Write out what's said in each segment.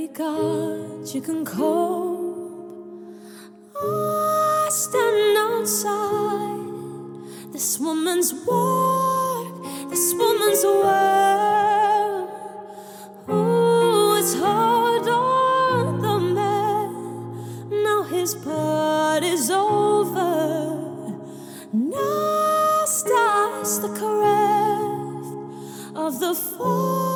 God, you can cope. Oh, stand outside this woman's work, this woman's world. Oh, it's hard on the man. Now his part is over. Now starts the craft of the Father.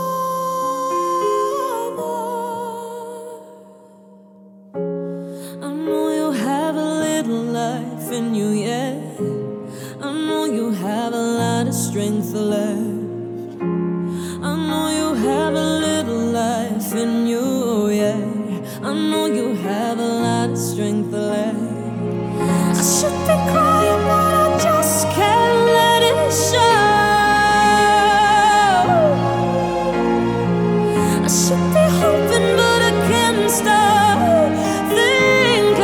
I know you have a little life in you, yeah. I know you have a lot of strength left. I know you have a little life in you, yeah. I know you have a lot of strength left. I should be crying, but I just can't let it show. I should be hoping, but I can't stop thinking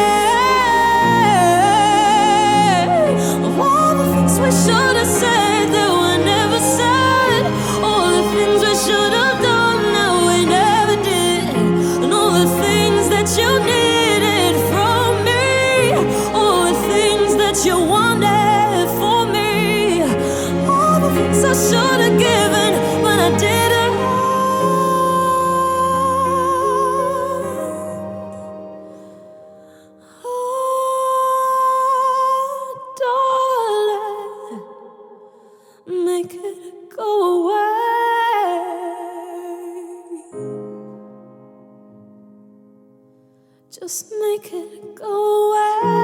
of all the things we should have said that were never said, all the things we should have done that we never did, and all the things that you needed from me, all the things that you wanted for me, all the things I should have given but I didn't. Make it go away. Just make it go away.